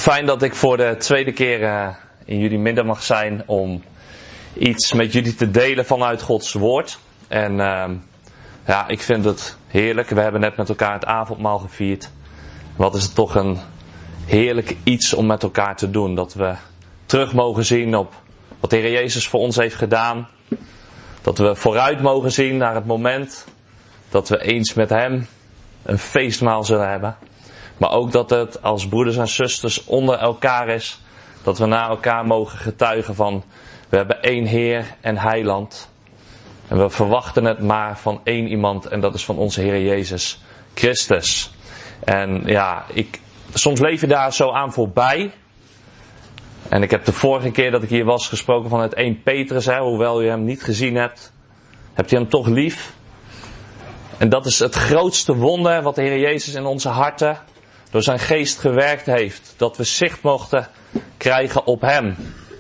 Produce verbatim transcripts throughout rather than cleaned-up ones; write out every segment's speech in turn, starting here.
Fijn dat ik voor de tweede keer uh, in jullie midden mag zijn om iets met jullie te delen vanuit Gods woord. En uh, ja, ik vind het heerlijk. We hebben net met elkaar het avondmaal gevierd. Wat is het toch een heerlijk iets om met elkaar te doen. Dat we terug mogen zien op wat de Heer Jezus voor ons heeft gedaan. Dat we vooruit mogen zien naar het moment dat we eens met Hem een feestmaal zullen hebben. Maar ook dat het als broeders en zusters onder elkaar is. Dat we naar elkaar mogen getuigen van, we hebben één Heer en Heiland. En we verwachten het maar van één iemand en dat is van onze Heer Jezus Christus. En ja, ik, soms leef je daar zo aan voorbij. En ik heb de vorige keer dat ik hier was gesproken van het één Petrus. Hè, hoewel je hem niet gezien hebt, hebt je hem toch lief. En dat is het grootste wonder wat de Heer Jezus in onze harten door zijn geest gewerkt heeft. Dat we zicht mochten krijgen op hem.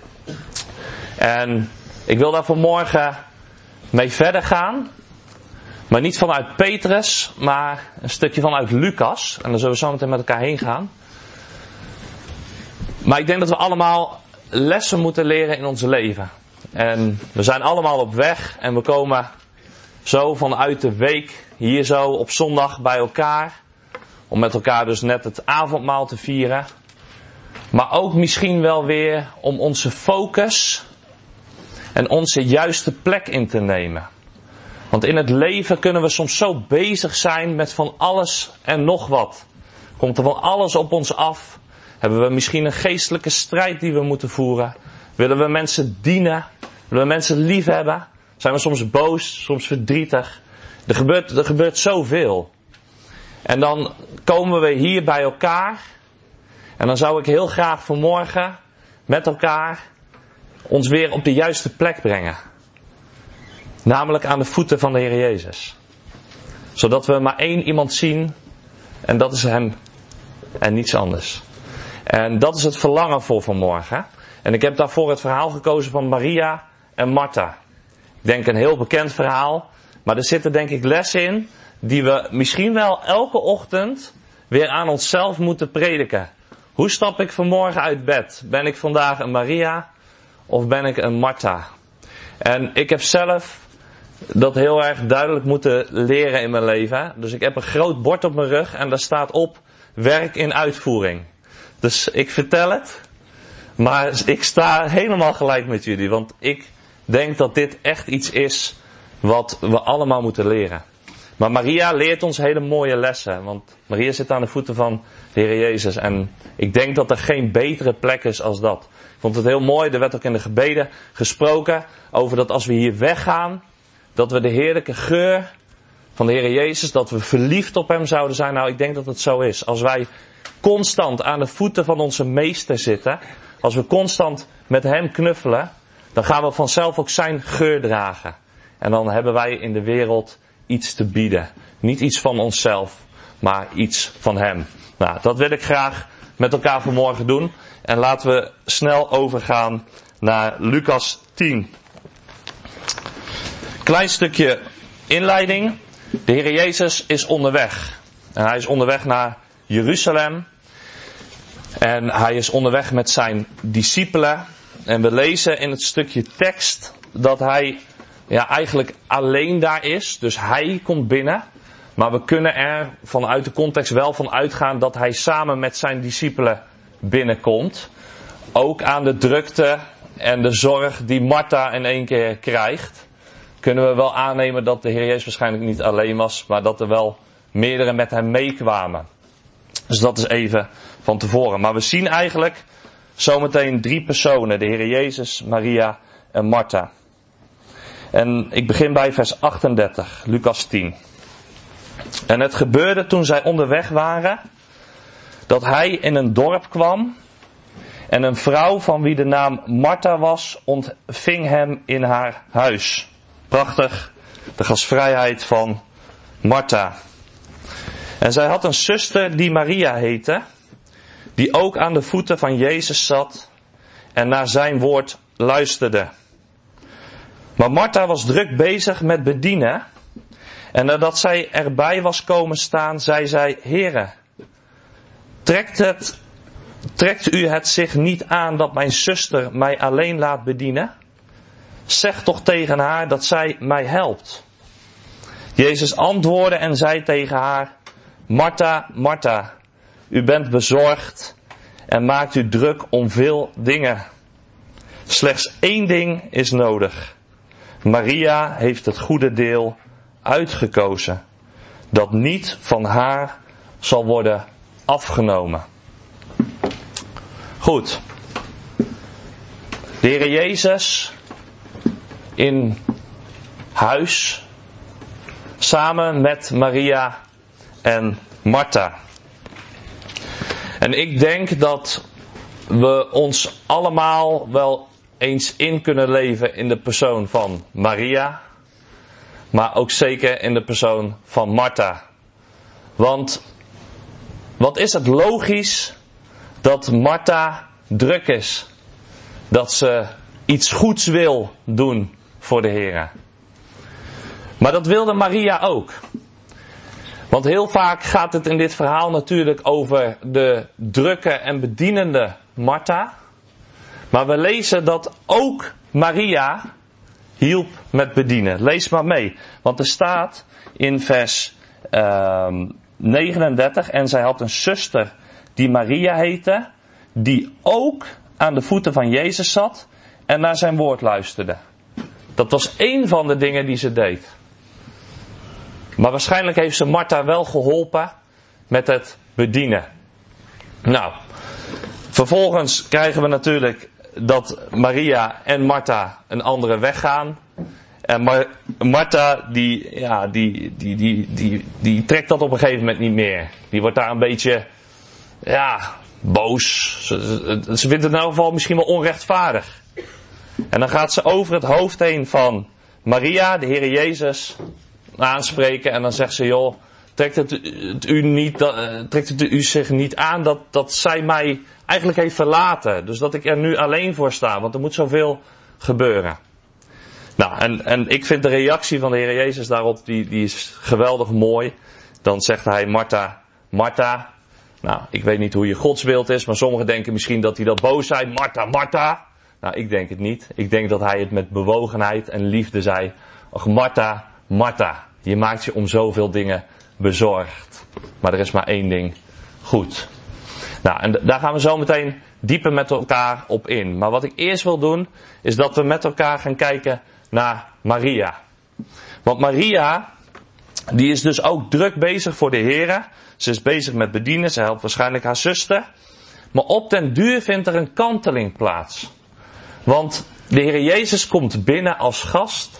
En ik wil daar vanmorgen mee verder gaan. Maar niet vanuit Petrus, maar een stukje vanuit Lucas. En daar zullen we zo meteen met elkaar heen gaan. Maar ik denk dat we allemaal lessen moeten leren in ons leven. En we zijn allemaal op weg en we komen zo vanuit de week hier zo op zondag bij elkaar. Om met elkaar dus net het avondmaal te vieren. Maar ook misschien wel weer om onze focus en onze juiste plek in te nemen. Want in het leven kunnen we soms zo bezig zijn met van alles en nog wat. Komt er van alles op ons af? Hebben we misschien een geestelijke strijd die we moeten voeren? Willen we mensen dienen? Willen we mensen lief hebben? Zijn we soms boos, soms verdrietig? Er gebeurt, er gebeurt zoveel. En dan komen we hier bij elkaar. En dan zou ik heel graag vanmorgen met elkaar ons weer op de juiste plek brengen. Namelijk aan de voeten van de Heer Jezus. Zodat we maar één iemand zien. En dat is Hem. En niets anders. En dat is het verlangen voor vanmorgen. En ik heb daarvoor het verhaal gekozen van Maria en Martha. Ik denk een heel bekend verhaal. Maar er zitten denk ik lessen in die we misschien wel elke ochtend weer aan onszelf moeten prediken. Hoe stap ik vanmorgen uit bed? Ben ik vandaag een Maria of ben ik een Martha? En ik heb zelf dat heel erg duidelijk moeten leren in mijn leven. Dus ik heb een groot bord op mijn rug en daar staat op werk in uitvoering. Dus ik vertel het, maar ik sta helemaal gelijk met jullie. Want ik denk dat dit echt iets is wat we allemaal moeten leren. Maar Maria leert ons hele mooie lessen. Want Maria zit aan de voeten van de Heer Jezus. En ik denk dat er geen betere plek is als dat. Ik vond het heel mooi. Er werd ook in de gebeden gesproken over dat als we hier weggaan, dat we de heerlijke geur van de Heer Jezus, dat we verliefd op Hem zouden zijn. Nou, ik denk dat het zo is. Als wij constant aan de voeten van onze meester zitten, als we constant met Hem knuffelen, dan gaan we vanzelf ook zijn geur dragen. En dan hebben wij in de wereld iets te bieden. Niet iets van onszelf, maar iets van Hem. Nou, dat wil ik graag met elkaar vanmorgen doen. En laten we snel overgaan naar Lucas tien. Klein stukje inleiding. De Heer Jezus is onderweg. En Hij is onderweg naar Jeruzalem. En Hij is onderweg met zijn discipelen. En we lezen in het stukje tekst dat Hij ja, eigenlijk alleen daar is. Dus Hij komt binnen. Maar we kunnen er vanuit de context wel van uitgaan dat Hij samen met zijn discipelen binnenkomt. Ook aan de drukte en de zorg die Martha in één keer krijgt, kunnen we wel aannemen dat de Heer Jezus waarschijnlijk niet alleen was, maar dat er wel meerdere met Hem meekwamen. Dus dat is even van tevoren. Maar we zien eigenlijk zometeen drie personen. De Heer Jezus, Maria en Martha. En ik begin bij vers achtendertig, Lucas tien. En het gebeurde toen zij onderweg waren, dat hij in een dorp kwam. En een vrouw van wie de naam Martha was, ontving hem in haar huis. Prachtig, de gastvrijheid van Martha. En zij had een zuster die Maria heette, die ook aan de voeten van Jezus zat en naar zijn woord luisterde. Maar Martha was druk bezig met bedienen. En nadat zij erbij was komen staan, zei zij: Heere, trekt het trekt u het zich niet aan dat mijn zuster mij alleen laat bedienen? Zeg toch tegen haar dat zij mij helpt. Jezus antwoordde en zei tegen haar: Martha, Martha, u bent bezorgd en maakt u druk om veel dingen. Slechts één ding is nodig. Maria heeft het goede deel uitgekozen, dat niet van haar zal worden afgenomen. Goed. De Heer Jezus in huis, samen met Maria en Martha. En ik denk dat we ons allemaal wel eens in kunnen leven in de persoon van Maria, maar ook zeker in de persoon van Martha. Want wat is het logisch dat Martha druk is, dat ze iets goeds wil doen voor de Heer. Maar dat wilde Maria ook. Want heel vaak gaat het in dit verhaal natuurlijk over de drukke en bedienende Martha. Maar we lezen dat ook Maria hielp met bedienen. Lees maar mee. Want er staat in vers uh, negenendertig. En zij had een zuster die Maria heette, die ook aan de voeten van Jezus zat en naar zijn woord luisterde. Dat was één van de dingen die ze deed. Maar waarschijnlijk heeft ze Martha wel geholpen met het bedienen. Nou, vervolgens krijgen we natuurlijk dat Maria en Martha een andere weg gaan. En Mar- Martha die, ja, die, die, die, die, die trekt dat op een gegeven moment niet meer. Die wordt daar een beetje, ja, boos. Ze, ze, ze vindt het in elk geval misschien wel onrechtvaardig. En dan gaat ze over het hoofd heen van Maria, de Heer Jezus, aanspreken. En dan zegt ze, joh, trekt het, het u, niet, uh, trekt het u zich niet aan dat, dat zij mij eigenlijk heeft verlaten. Dus dat ik er nu alleen voor sta, want er moet zoveel gebeuren. Nou, en, en ik vind de reactie van de Heer Jezus daarop, die, die is geweldig mooi. Dan zegt hij, Martha, Martha. Nou, ik weet niet hoe je godsbeeld is, maar sommigen denken misschien dat hij dat boos zei. Martha, Martha. Nou, ik denk het niet. Ik denk dat hij het met bewogenheid en liefde zei. Och, Martha, Martha, je maakt je om zoveel dingen bezorgd. Maar er is maar één ding goed. Nou, en daar gaan we zo meteen dieper met elkaar op in. Maar wat ik eerst wil doen, is dat we met elkaar gaan kijken naar Maria. Want Maria, die is dus ook druk bezig voor de Heer. Ze is bezig met bedienen, ze helpt waarschijnlijk haar zuster. Maar op den duur vindt er een kanteling plaats. Want de Heer Jezus komt binnen als gast.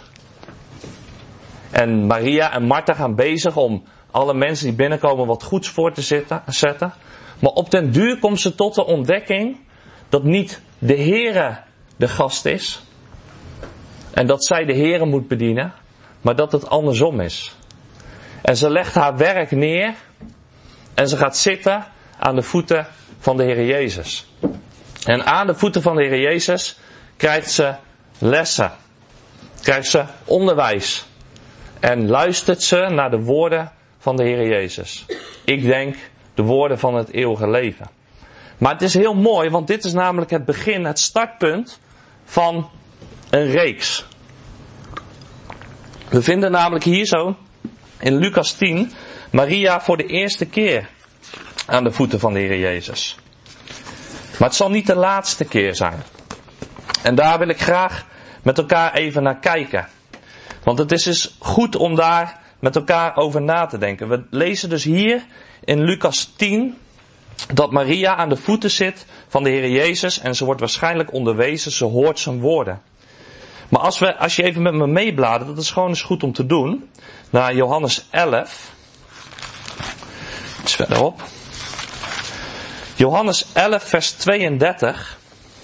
En Maria en Martha gaan bezig om alle mensen die binnenkomen wat goeds voor te zetten. Maar op den duur komt ze tot de ontdekking dat niet de Heere de gast is. En dat zij de Heere moet bedienen. Maar dat het andersom is. En ze legt haar werk neer. En ze gaat zitten aan de voeten van de Heer Jezus. En aan de voeten van de Heer Jezus krijgt ze lessen. Krijgt ze onderwijs. En luistert ze naar de woorden van de Heer Jezus. Ik denk de woorden van het eeuwige leven. Maar het is heel mooi, want dit is namelijk het begin, het startpunt van een reeks. We vinden namelijk hier zo in Lucas tien Maria voor de eerste keer aan de voeten van de Heer Jezus. Maar het zal niet de laatste keer zijn. En daar wil ik graag met elkaar even naar kijken. Want het is dus goed om daar met elkaar over na te denken. We lezen dus hier in Lucas tien dat Maria aan de voeten zit van de Heer Jezus en ze wordt waarschijnlijk onderwezen, ze hoort zijn woorden. Maar als, we, als je even met me meebladert, dat is gewoon eens goed om te doen, naar Johannes elf. Iets verderop. Johannes elf vers tweeëndertig.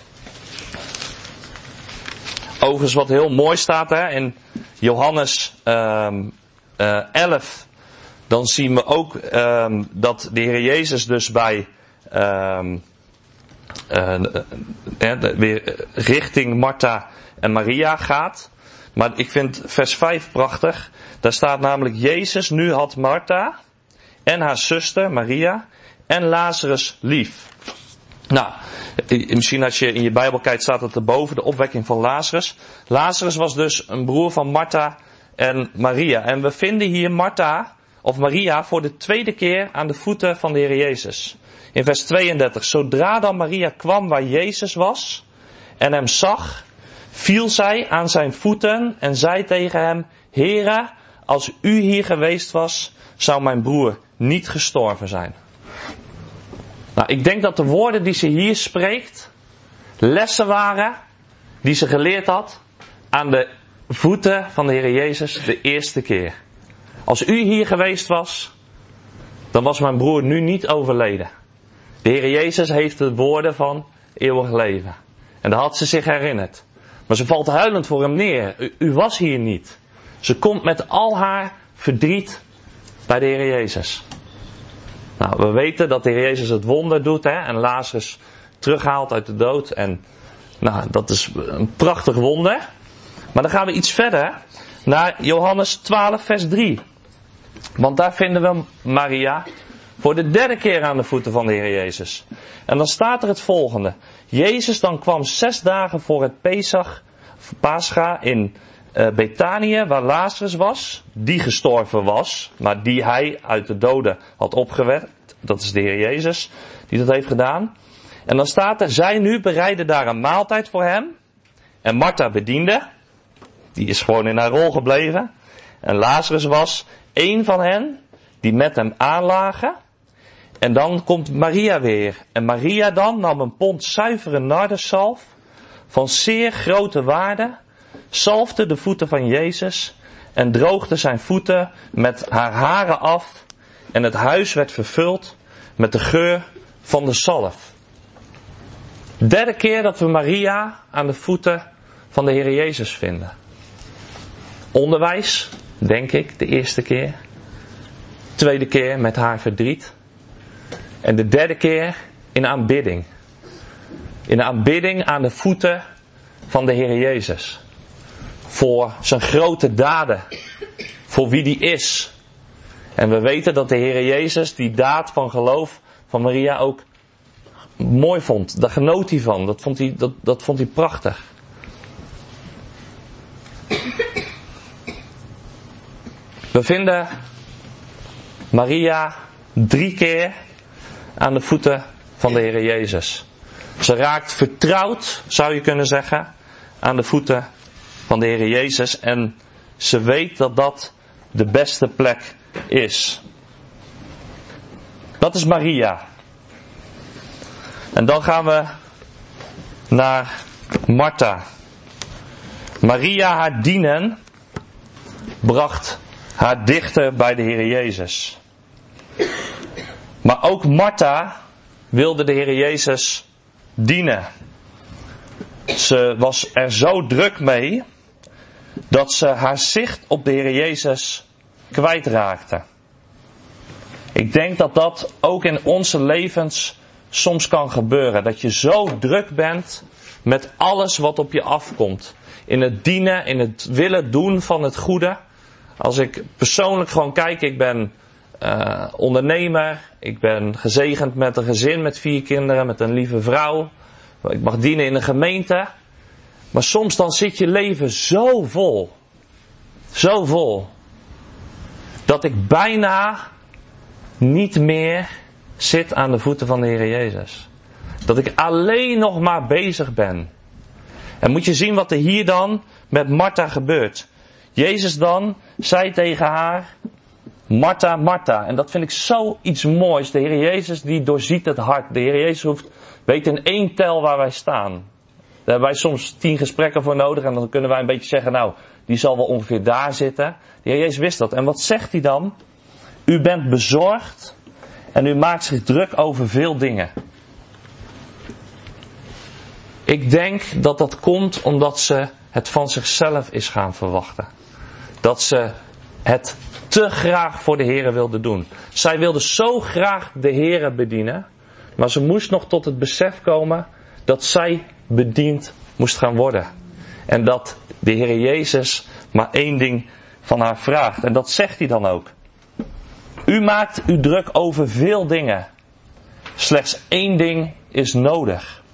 Overigens wat heel mooi staat hè, in Johannes um, uh, elf. Dan zien we ook um, dat de Heer Jezus dus bij um, uh, uh, weer richting Martha en Maria gaat. Maar ik vind vers vijf prachtig. Daar staat namelijk Jezus nu had Martha en haar zuster Maria en Lazarus lief. Nou, misschien als je in je Bijbel kijkt staat het erboven, de opwekking van Lazarus. Lazarus was dus een broer van Martha en Maria. En we vinden hier Martha of Maria voor de tweede keer aan de voeten van de Heer Jezus. In vers tweeëndertig. Zodra dan Maria kwam waar Jezus was en hem zag, viel zij aan zijn voeten en zei tegen hem: Heere, als u hier geweest was, zou mijn broer niet gestorven zijn. Nou, ik denk dat de woorden die ze hier spreekt, lessen waren die ze geleerd had aan de voeten van de Heer Jezus de eerste keer. Als u hier geweest was, dan was mijn broer nu niet overleden. De Heer Jezus heeft de woorden van eeuwig leven. En dat had ze zich herinnerd. Maar ze valt huilend voor hem neer. U, u was hier niet. Ze komt met al haar verdriet bij de Heer Jezus. Nou, we weten dat de Heer Jezus het wonder doet, hè, en Lazarus terughaalt uit de dood. En nou, dat is een prachtig wonder. Maar dan gaan we iets verder naar Johannes twaalf vers drie. Want daar vinden we Maria voor de derde keer aan de voeten van de Heer Jezus. En dan staat er het volgende. Jezus dan kwam zes dagen voor het Pesach, Pascha in uh, Betanië, waar Lazarus was, die gestorven was, maar die hij uit de doden had opgewekt. Dat is de Heer Jezus die dat heeft gedaan. En dan staat er, zij nu bereidden daar een maaltijd voor hem. En Martha bediende, die is gewoon in haar rol gebleven. En Lazarus was één van hen die met hem aanlagen. En dan komt Maria weer. En Maria dan nam een pond zuivere nardenzalf van zeer grote waarde, zalfde de voeten van Jezus en droogde zijn voeten met haar haren af. En het huis werd vervuld met de geur van de zalf. Derde keer dat we Maria aan de voeten van de Heer Jezus vinden. Onderwijs, denk ik, de eerste keer. Tweede keer met haar verdriet. En de derde keer in aanbidding. In aanbidding aan de voeten van de Heer Jezus. Voor zijn grote daden. Voor wie die is. En we weten dat de Heer Jezus die daad van geloof van Maria ook mooi vond. Daar genoot hij van. Dat vond hij, dat, dat vond hij prachtig. We vinden Maria drie keer aan de voeten van de Heer Jezus. Ze raakt vertrouwd, zou je kunnen zeggen, aan de voeten van de Heer Jezus. En ze weet dat dat de beste plek is. Dat is Maria. En dan gaan we naar Martha. Maria, haar dienen, bracht haar dichter bij de Heer Jezus. Maar ook Martha wilde de Heer Jezus dienen. Ze was er zo druk mee dat ze haar zicht op de Heer Jezus kwijtraakte. Ik denk dat dat ook in onze levens soms kan gebeuren. Dat je zo druk bent met alles wat op je afkomt. In het dienen, in het willen doen van het goede. Als ik persoonlijk gewoon kijk, ik ben uh, ondernemer. Ik ben gezegend met een gezin met vier kinderen, met een lieve vrouw. Ik mag dienen in een gemeente. Maar soms dan zit je leven zo vol. Zo vol. Dat ik bijna niet meer zit aan de voeten van de Heer Jezus. Dat ik alleen nog maar bezig ben. En moet je zien wat er hier dan met Martha gebeurt. Jezus dan zei tegen haar: Martha, Martha. En dat vind ik zo iets moois. De Heer Jezus die doorziet het hart. De Heer Jezus hoeft, weet in één tel waar wij staan. Daar hebben wij soms tien gesprekken voor nodig. En dan kunnen wij een beetje zeggen, nou, die zal wel ongeveer daar zitten. De Heer Jezus wist dat. En wat zegt hij dan? U bent bezorgd en u maakt zich druk over veel dingen. Ik denk dat dat komt omdat ze het van zichzelf is gaan verwachten. Dat ze het te graag voor de Heere wilde doen. Zij wilde zo graag de Heere bedienen. Maar ze moest nog tot het besef komen dat zij bediend moest gaan worden. En dat de Heere Jezus maar één ding van haar vraagt. En dat zegt hij dan ook. U maakt u druk over veel dingen. Slechts één ding is nodig.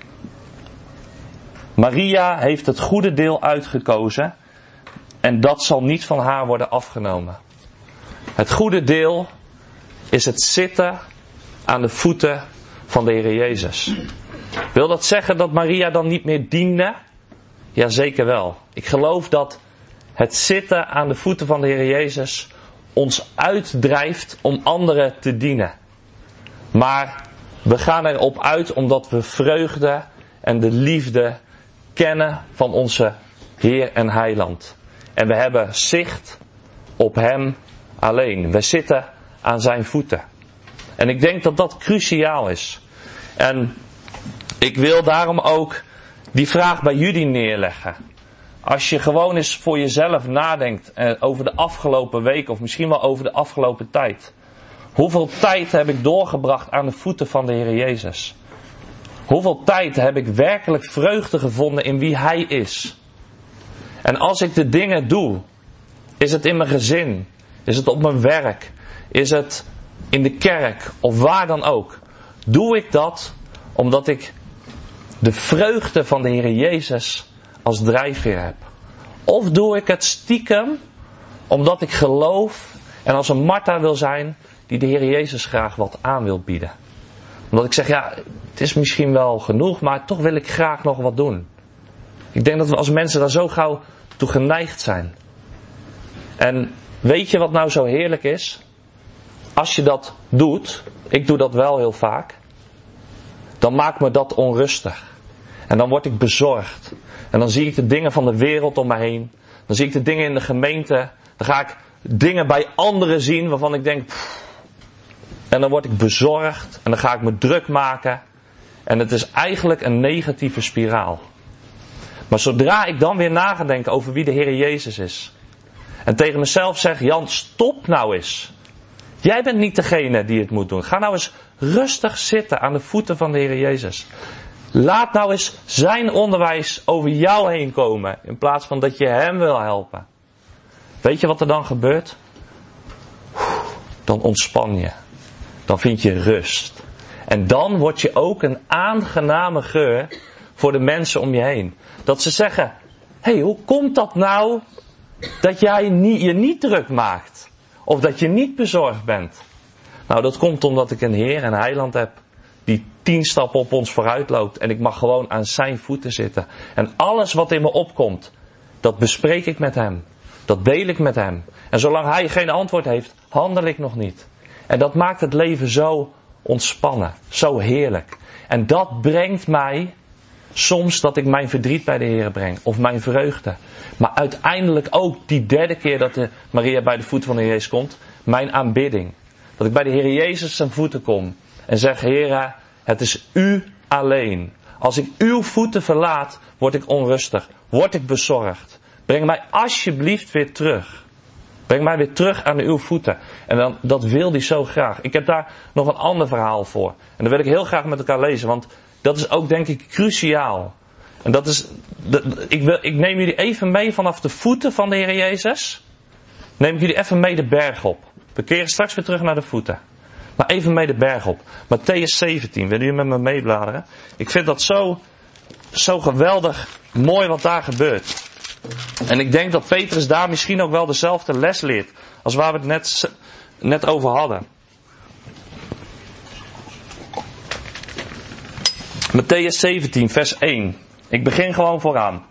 Maria heeft het goede deel uitgekozen en dat zal niet van haar worden afgenomen. Het goede deel is het zitten aan de voeten van de Heer Jezus. Wil dat zeggen dat Maria dan niet meer diende? Ja, zeker wel. Ik geloof dat het zitten aan de voeten van de Heer Jezus ons uitdrijft om anderen te dienen. Maar we gaan erop uit omdat we vreugde en de liefde kennen van onze Heer en Heiland. En we hebben zicht op Hem alleen. We zitten aan zijn voeten. En ik denk dat dat cruciaal is. En ik wil daarom ook die vraag bij jullie neerleggen. Als je gewoon eens voor jezelf nadenkt eh, over de afgelopen week of misschien wel over de afgelopen tijd. Hoeveel tijd heb ik doorgebracht aan de voeten van de Heer Jezus? Hoeveel tijd heb ik werkelijk vreugde gevonden in wie Hij is? En als ik de dingen doe, is het in mijn gezin, is het op mijn werk, is het in de kerk of waar dan ook. Doe ik dat omdat ik de vreugde van de Heer Jezus als drijfveer heb? Of doe ik het stiekem omdat ik geloof en als een Martha wil zijn die de Heer Jezus graag wat aan wil bieden? Omdat ik zeg, ja, het is misschien wel genoeg, maar toch wil ik graag nog wat doen. Ik denk dat we als mensen daar zo gauw toe geneigd zijn. En weet je wat nou zo heerlijk is? Als je dat doet, ik doe dat wel heel vaak, dan maakt me dat onrustig. En dan word ik bezorgd. En dan zie ik de dingen van de wereld om me heen. Dan zie ik de dingen in de gemeente. Dan ga ik dingen bij anderen zien waarvan ik denk... Pff, en dan word ik bezorgd. En dan ga ik me druk maken. En het is eigenlijk een negatieve spiraal. Maar zodra ik dan weer na ga denken over wie de Heer Jezus is. En tegen mezelf zeg, Jan, stop nou eens. Jij bent niet degene die het moet doen. Ga nou eens rustig zitten aan de voeten van de Heer Jezus. Laat nou eens zijn onderwijs over jou heen komen. In plaats van dat je hem wil helpen. Weet je wat er dan gebeurt? Dan ontspan je. Dan vind je rust. En dan word je ook een aangename geur voor de mensen om je heen. Dat ze zeggen, hé, hey, hoe komt dat nou dat jij je niet druk maakt? Of dat je niet bezorgd bent? Nou, dat komt omdat ik een Heer en Heiland heb die tien stappen op ons vooruit loopt. En ik mag gewoon aan zijn voeten zitten. En alles wat in me opkomt, dat bespreek ik met hem. Dat deel ik met hem. En zolang hij geen antwoord heeft, handel ik nog niet. En dat maakt het leven zo ontspannen. Zo heerlijk. En dat brengt mij soms dat ik mijn verdriet bij de Heer breng. Of mijn vreugde. Maar uiteindelijk ook die derde keer dat de Maria bij de voeten van de Heer Jezus komt. Mijn aanbidding. Dat ik bij de Heer Jezus zijn voeten kom. En zeg, Heere, het is u alleen. Als ik uw voeten verlaat, word ik onrustig. Word ik bezorgd. Breng mij alsjeblieft weer terug. Breng mij weer terug aan uw voeten. En dan, dat wil hij zo graag. Ik heb daar nog een ander verhaal voor. En dat wil ik heel graag met elkaar lezen. Want dat is ook denk ik cruciaal. En dat is, de, ik, wil, ik neem jullie even mee vanaf de voeten van de Heer Jezus. Neem ik jullie even mee de berg op. We keren straks weer terug naar de voeten. Maar even mee de berg op. Mattheüs zeventien. Willen jullie met me meebladeren? Ik vind dat zo, zo geweldig mooi wat daar gebeurt. En ik denk dat Petrus daar misschien ook wel dezelfde les leert. Als waar we het net, net over hadden. Mattheüs zeventien vers één. Ik begin gewoon vooraan.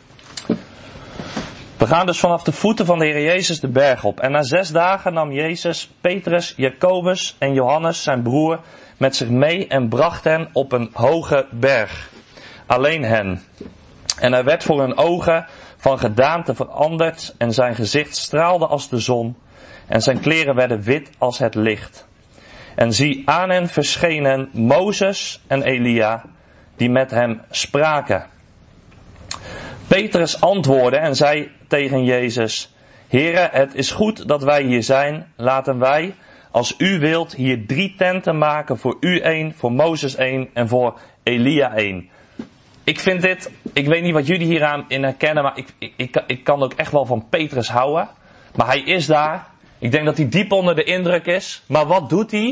We gaan dus vanaf de voeten van de Heer Jezus de berg op. En na zes dagen nam Jezus Petrus, Jacobus en Johannes, zijn broer, met zich mee en bracht hen op een hoge berg. Alleen hen. En hij werd voor hun ogen van gedaante veranderd en zijn gezicht straalde als de zon en zijn kleren werden wit als het licht. En zie, aan hen verschenen Mozes en Elia, die met hem spraken. Petrus antwoordde en zei tegen Jezus, Heere, het is goed dat wij hier zijn. Laten wij, als u wilt, hier drie tenten maken. Voor u één, voor Mozes één en voor Elia één. Ik vind dit, ik weet niet wat jullie hieraan in herkennen, maar ik, ik, ik, ik kan ook echt wel van Petrus houden. Maar hij is daar. Ik denk dat hij diep onder de indruk is. Maar wat doet hij?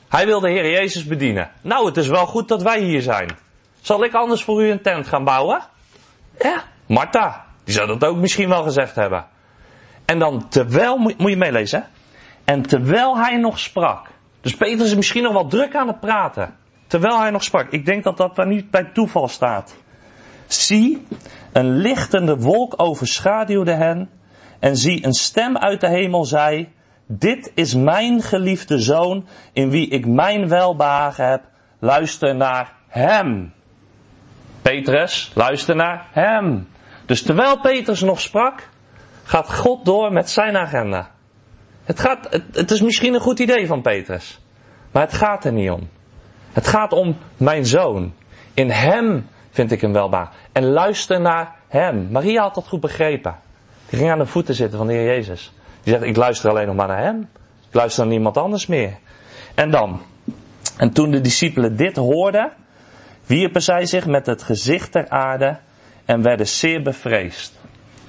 Hij wil de Heer Jezus bedienen. Nou, het is wel goed dat wij hier zijn. Zal ik anders voor u een tent gaan bouwen? Ja, Martha. Die zou dat ook misschien wel gezegd hebben. En dan terwijl, moet, moet je meelezen. Hè? En terwijl hij nog sprak. Dus Petrus is misschien nog wel druk aan het praten. Terwijl hij nog sprak. Ik denk dat dat daar niet bij toeval staat. Zie, een lichtende wolk overschaduwde hen. En zie, een stem uit de hemel zei: dit is mijn geliefde zoon, in wie ik mijn welbehagen heb. Luister naar hem. Petrus, luister naar hem. Dus terwijl Petrus nog sprak, gaat God door met zijn agenda. Het, gaat, het, het is misschien een goed idee van Petrus. Maar het gaat er niet om. Het gaat om mijn zoon. In hem vind ik hem welbaar. En luister naar hem. Maria had dat goed begrepen. Die ging aan de voeten zitten van de Heer Jezus. Die zegt, ik luister alleen nog maar naar hem. Ik luister naar niemand anders meer. En dan. En toen de discipelen dit hoorden, wierpen zij zich met het gezicht ter aarde en werden zeer bevreesd.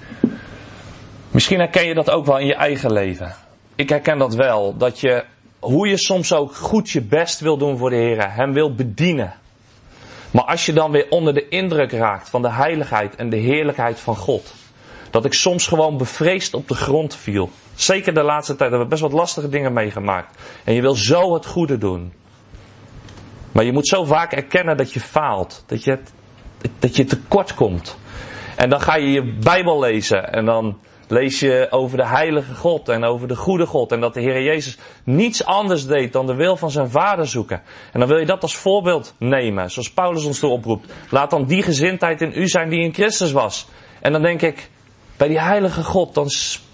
Misschien herken je dat ook wel in je eigen leven. Ik herken dat wel. Dat je, hoe je soms ook goed je best wil doen voor de Heer. Hem wil bedienen. Maar als je dan weer onder de indruk raakt van de heiligheid en de heerlijkheid van God. Dat ik soms gewoon bevreesd op de grond viel. Zeker de laatste tijd hebben we best wat lastige dingen meegemaakt. En je wil zo het goede doen. Maar je moet zo vaak erkennen dat je faalt. Dat je, dat je tekort komt. En dan ga je je Bijbel lezen. En dan lees je over de heilige God en over de goede God. En dat de Heer Jezus niets anders deed dan de wil van zijn Vader zoeken. En dan wil je dat als voorbeeld nemen. Zoals Paulus ons erop roept. Laat dan die gezindheid in u zijn die in Christus was. En dan denk ik, bij die heilige God, dan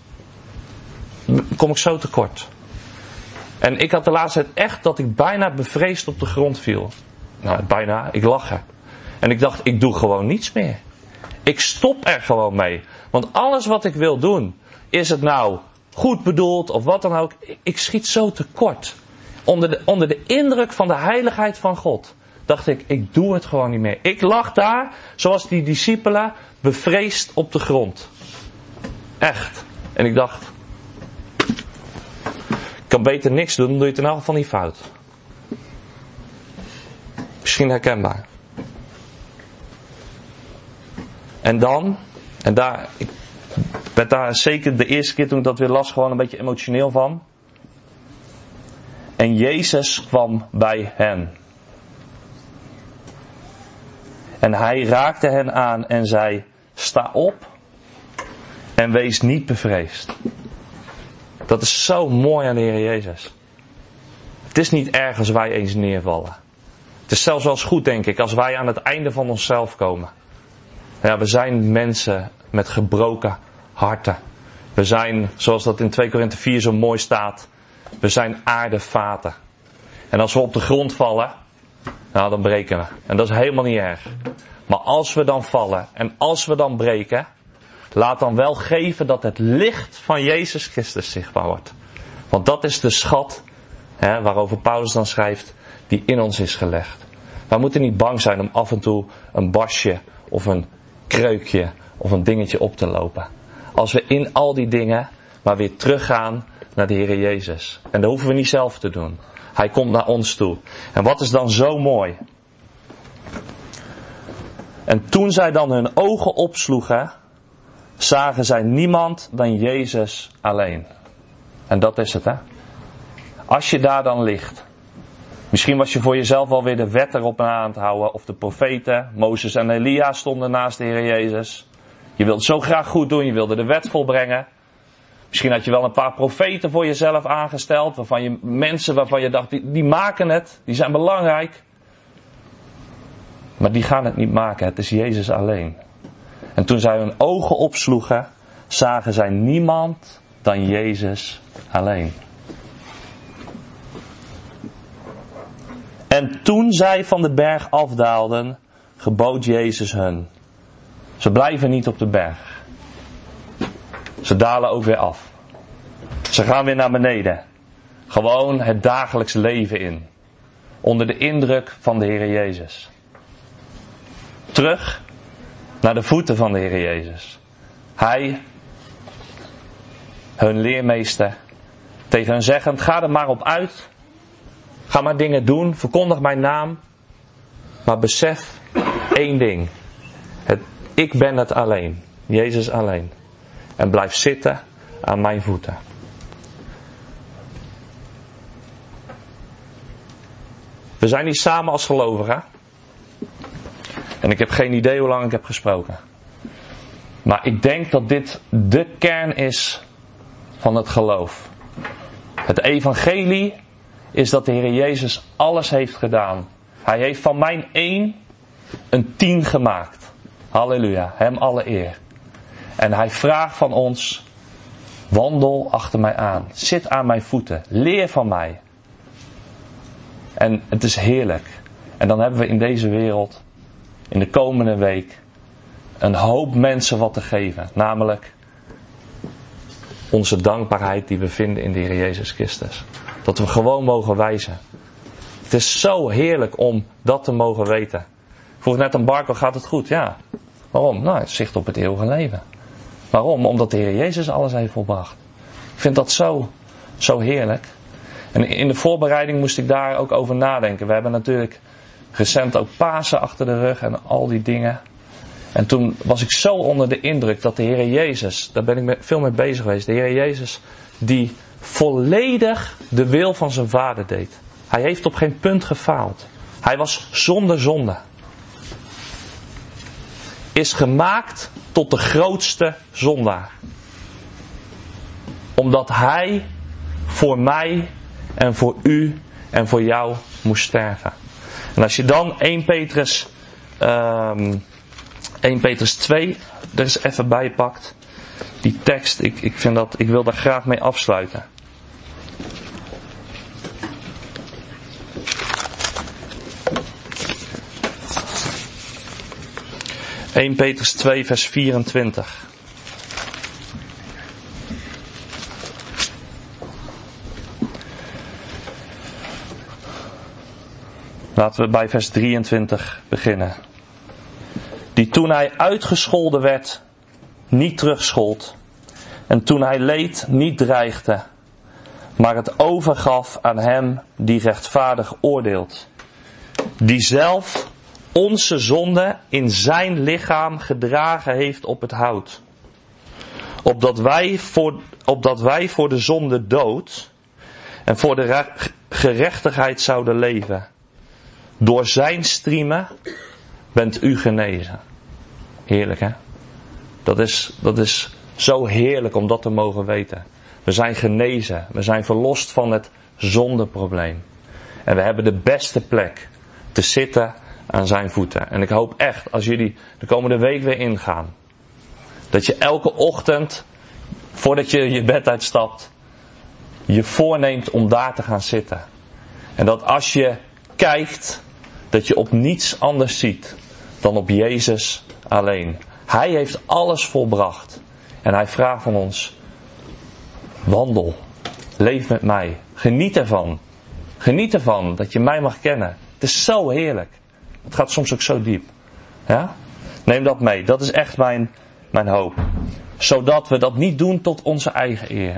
kom ik zo tekort. En ik had de laatste tijd echt dat ik bijna bevreesd op de grond viel. Nou, bijna, ik lag er. En ik dacht, ik doe gewoon niets meer. Ik stop er gewoon mee. Want alles wat ik wil doen, is het nou goed bedoeld of wat dan ook. Ik schiet zo tekort. Onder de, onder de indruk van de heiligheid van God, dacht ik, ik doe het gewoon niet meer. Ik lag daar, zoals die discipelen, bevreesd op de grond. Echt. En ik dacht, ik kan beter niks doen, dan doe je het in elk geval niet fout. Misschien herkenbaar. En dan, en daar, ik werd daar zeker de eerste keer toen ik dat weer las gewoon een beetje emotioneel van. En Jezus kwam bij hen. En hij raakte hen aan en zei, sta op en wees niet bevreesd. Dat is zo mooi aan de Heer Jezus. Het is niet erg als wij eens neervallen. Het is zelfs wel eens goed, denk ik, als wij aan het einde van onszelf komen. Ja, we zijn mensen met gebroken harten. We zijn, zoals dat in twee Korinthe vier zo mooi staat, we zijn aardevaten. En als we op de grond vallen, nou dan breken we. En dat is helemaal niet erg. Maar als we dan vallen en als we dan breken, laat dan wel geven dat het licht van Jezus Christus zichtbaar wordt. Want dat is de schat, hè, waarover Paulus dan schrijft, die in ons is gelegd. Wij moeten niet bang zijn om af en toe een basje of een kreukje of een dingetje op te lopen. Als we in al die dingen maar weer teruggaan naar de Heer Jezus. En dat hoeven we niet zelf te doen. Hij komt naar ons toe. En wat is dan zo mooi? En toen zij dan hun ogen opsloegen, zagen zij niemand dan Jezus alleen. En dat is het, hè. Als je daar dan ligt. Misschien was je voor jezelf alweer de wet erop aan het houden. Of de profeten, Mozes en Elia stonden naast de Heer Jezus. Je wilde zo graag goed doen, je wilde de wet volbrengen. Misschien had je wel een paar profeten voor jezelf aangesteld. Waarvan je mensen waarvan je dacht, die, die maken het, die zijn belangrijk. Maar die gaan het niet maken, het is Jezus alleen. En toen zij hun ogen opsloegen, zagen zij niemand dan Jezus alleen. En toen zij van de berg afdaalden, gebood Jezus hun. Ze blijven niet op de berg. Ze dalen ook weer af. Ze gaan weer naar beneden. Gewoon het dagelijks leven in. Onder de indruk van de Heer Jezus. Terug naar de voeten van de Heer Jezus. Hij, hun leermeester, tegen hen zeggend, ga er maar op uit. Ga maar dingen doen, verkondig mijn naam. Maar besef één ding. Het, ik ben het alleen. Jezus alleen. En blijf zitten aan mijn voeten. We zijn hier samen als gelovigen. En ik heb geen idee hoe lang ik heb gesproken. Maar ik denk dat dit de kern is van het geloof. Het evangelie is dat de Heer Jezus alles heeft gedaan. Hij heeft van mijn één een tien gemaakt. Halleluja, hem alle eer. En hij vraagt van ons, wandel achter mij aan. Zit aan mijn voeten. Leer van mij. En het is heerlijk. En dan hebben we in deze wereld, in de komende week, een hoop mensen wat te geven. Namelijk onze dankbaarheid die we vinden in de Heer Jezus Christus. Dat we gewoon mogen wijzen. Het is zo heerlijk om dat te mogen weten. Ik vroeg net aan Barco, gaat het goed? Ja. Waarom? Nou, het zicht op het eeuwige leven. Waarom? Omdat de Heer Jezus alles heeft volbracht. Ik vind dat zo, zo heerlijk. En in de voorbereiding moest ik daar ook over nadenken. We hebben natuurlijk recent ook Pasen achter de rug en al die dingen. En toen was ik zo onder de indruk dat de Heer Jezus, daar ben ik veel mee bezig geweest. De Heer Jezus die volledig de wil van zijn Vader deed. Hij heeft op geen punt gefaald. Hij was zonder zonde. Is gemaakt tot de grootste zondaar. Omdat hij voor mij en voor u en voor jou moest sterven. En als je dan Eerste Petrus, um, Eerste Petrus twee er eens even bij pakt. Die tekst, ik, ik, vind dat, ik wil daar graag mee afsluiten. Eerste Petrus twee vers vierentwintig. Laten we bij vers drieëntwintig beginnen. Die toen hij uitgescholden werd, niet terugschold. En toen hij leed, niet dreigde. Maar het overgaf aan hem die rechtvaardig oordeelt. Die zelf onze zonde in zijn lichaam gedragen heeft op het hout. Opdat wij voor, opdat wij voor de zonde dood en voor de gerechtigheid zouden leven. Door zijn striemen bent u genezen. Heerlijk, hè? Dat is, dat is zo heerlijk om dat te mogen weten. We zijn genezen. We zijn verlost van het zondeprobleem. En we hebben de beste plek te zitten aan zijn voeten. En ik hoop echt, als jullie de komende week weer ingaan, dat je elke ochtend, voordat je je bed uitstapt, je voorneemt om daar te gaan zitten. En dat als je kijkt, dat je op niets anders ziet dan op Jezus alleen. Hij heeft alles volbracht. En hij vraagt van ons, wandel, leef met mij, geniet ervan. Geniet ervan dat je mij mag kennen. Het is zo heerlijk. Het gaat soms ook zo diep. Ja? Neem dat mee. Dat is echt mijn, mijn hoop. Zodat we dat niet doen tot onze eigen eer. Hè?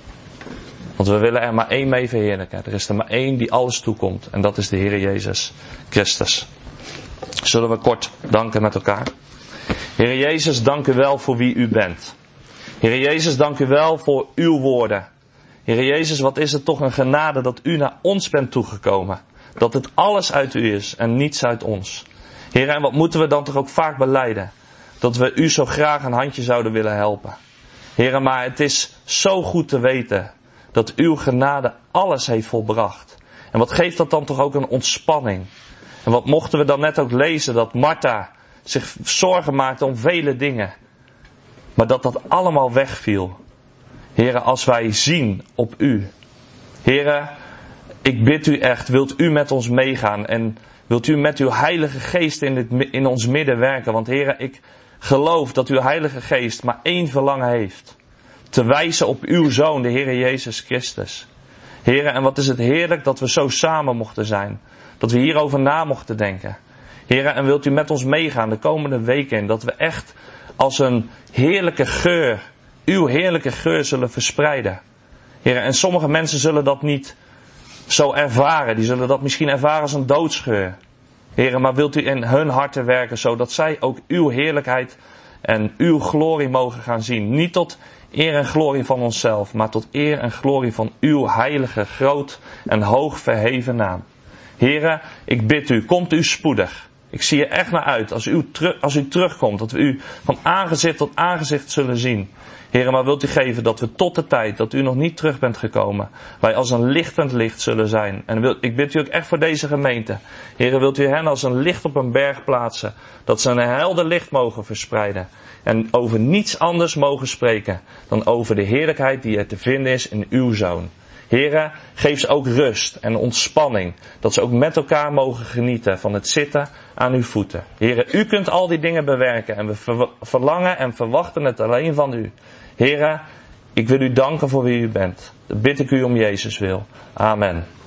Want we willen er maar één mee verheerlijken. Er is er maar één die alles toekomt. En dat is de Heer Jezus Christus. Zullen we kort danken met elkaar. Heer Jezus, dank u wel voor wie u bent. Heer Jezus, dank u wel voor uw woorden. Heer Jezus, wat is het toch een genade dat u naar ons bent toegekomen. Dat het alles uit u is en niets uit ons. Heer, en wat moeten we dan toch ook vaak belijden? Dat we u zo graag een handje zouden willen helpen. Heer, maar het is zo goed te weten dat uw genade alles heeft volbracht. En wat geeft dat dan toch ook een ontspanning? En wat mochten we dan net ook lezen, dat Martha zich zorgen maakte om vele dingen. Maar dat dat allemaal wegviel. Heren, als wij zien op u. Heren, ik bid u echt, wilt u met ons meegaan. En wilt u met uw Heilige Geest in, dit, in ons midden werken. Want heren, ik geloof dat uw Heilige Geest maar één verlangen heeft. Te wijzen op uw Zoon, de Heer Jezus Christus. Heren, en wat is het heerlijk dat we zo samen mochten zijn. Dat we hierover na mochten denken. Heren, en wilt u met ons meegaan de komende weken. Dat we echt als een heerlijke geur, uw heerlijke geur zullen verspreiden. Heren, en sommige mensen zullen dat niet zo ervaren. Die zullen dat misschien ervaren als een doodsgeur. Heren, maar wilt u in hun harten werken, zodat zij ook uw heerlijkheid en uw glorie mogen gaan zien. Niet tot eer en glorie van onszelf, maar tot eer en glorie van uw heilige, groot en hoog verheven naam. Heren, ik bid u, komt u spoedig. Ik zie er echt naar uit als u, teru- als u terugkomt, dat we u van aangezicht tot aangezicht zullen zien. Heren, maar wilt u geven dat we tot de tijd dat u nog niet terug bent gekomen, wij als een lichtend licht zullen zijn. En wil, ik bid u ook echt voor deze gemeente. Heren, wilt u hen als een licht op een berg plaatsen, dat ze een helder licht mogen verspreiden. En over niets anders mogen spreken dan over de heerlijkheid die er te vinden is in uw Zoon. Heren, geef ze ook rust en ontspanning, dat ze ook met elkaar mogen genieten van het zitten aan uw voeten. Heren, u kunt al die dingen bewerken en we ver- verlangen en verwachten het alleen van u. Heren, ik wil u danken voor wie u bent. Dat bid ik u om Jezus wil. Amen.